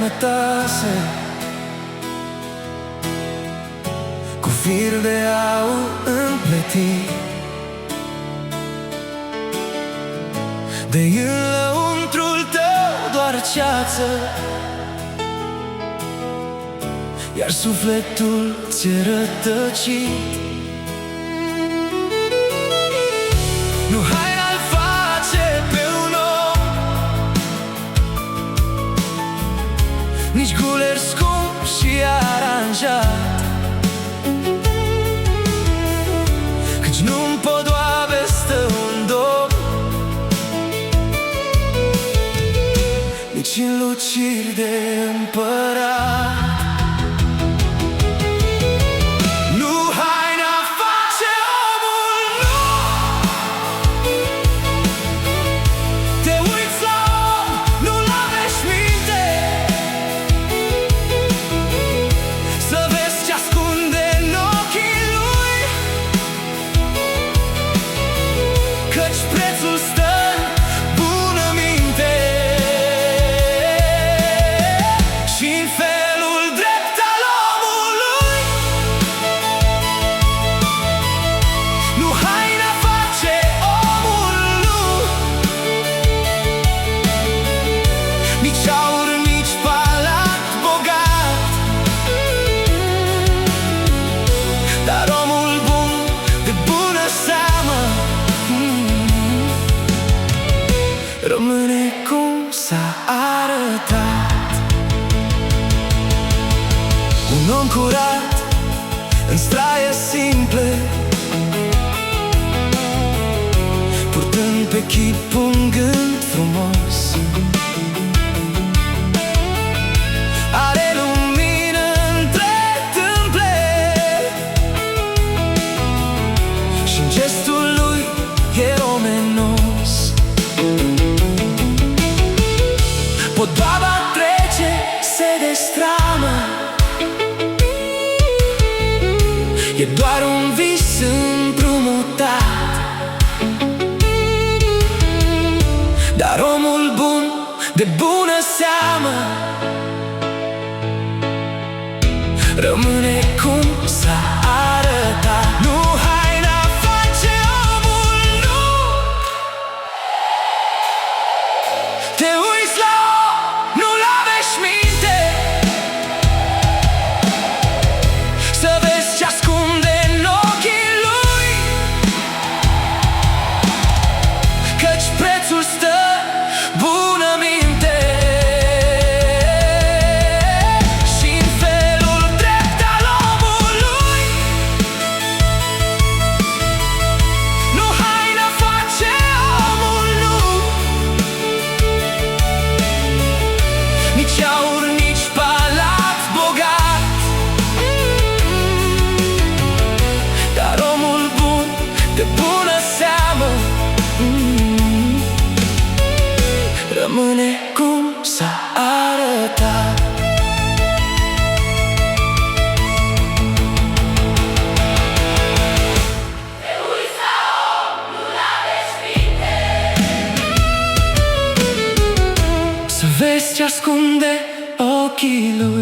sănătoasă, cu fir de aur împletit, de în lăuntrul tău doar ceață, iar sufletul ți-e rătăcit. Nu haina-l face pe un om, nici guler scump și aranjat, căci nu-mi podoabe stă un dom, nici în luciri de împărat. Nici aur, nici palat bogat, dar omul bun, de bună seamă, rămâne cum s-a arătat. Un om curat, în straie simple, purtând pe chip un gând frumos, are lumină între tâmple și-n gestul lui e omenos. Podoaba trece, se destramă, e doar un vis împrumutat, dar omul bun, de bună seamă, rămâne cum s-a arătat. Nu haina face omul, nu. Te uiți la om, nu-l aveți minte, să vezi ce ascunde în ochii lui, căci prețul stă bună minte. Nici aur, nici palat bogat, dar omul bun, de bună seamă, rămâne cum s-a arătat. Te uiți la om, nu-l aveți minte, să vezi ce ascunde ochii lui.